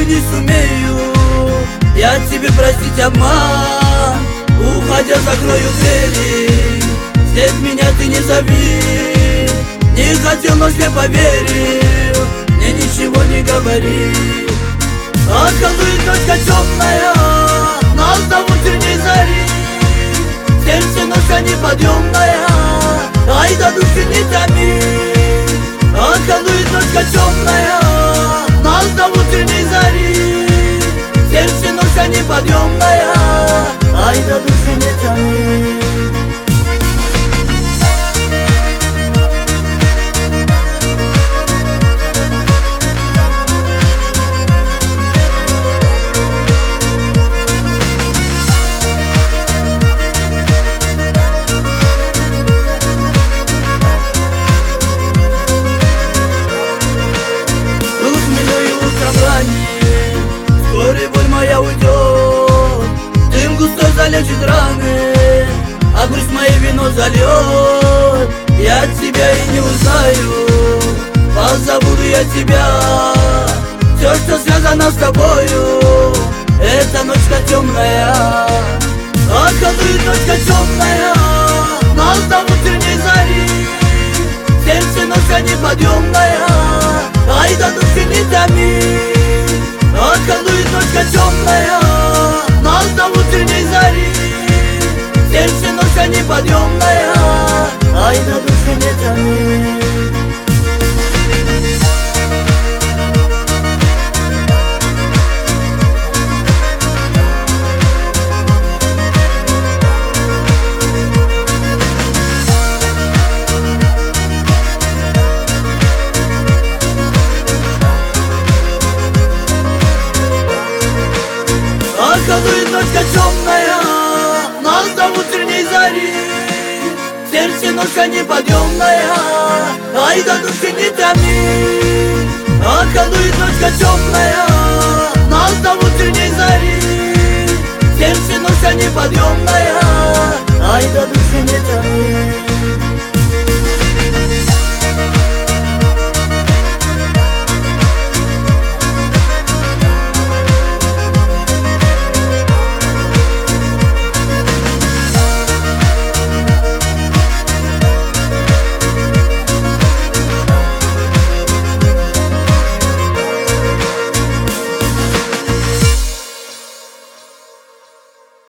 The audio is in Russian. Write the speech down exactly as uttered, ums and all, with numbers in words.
увы, не сумею я тебе простить обман. Уходя, закрою двери, здесь меня ты не зови. Не хотел, но все поверил, мне ничего не говори. Отколдует ночка темная, нас до утренней зари. Сердце ноша неподъемная, ай да души не томи. Отколдует ночка темная, нас до утренней зари. Сердце ноша неподъемная, ай да души не томи. Вскоре боль моя уйдет, дым густой залечит раны, а грусть мою вино зальет. Я тебя и не узнаю, позабуду я тебя. Все, что связано с тобою, это ночка темная. Отколдует ночка темная, нас до утренней зари. Сердце ноша неподъемная, ай да души не томи. Отколдует ночка темная, нас до утренней зари. Сердце ноша неподъемная, ай да души не томи. Отколдует ночка темная, нас до утренней зари. Сердце ноша неподъемная, ай да души не томи. Отколдует ночка темная, нас до утренней зари. Сердце ноша неподъемная,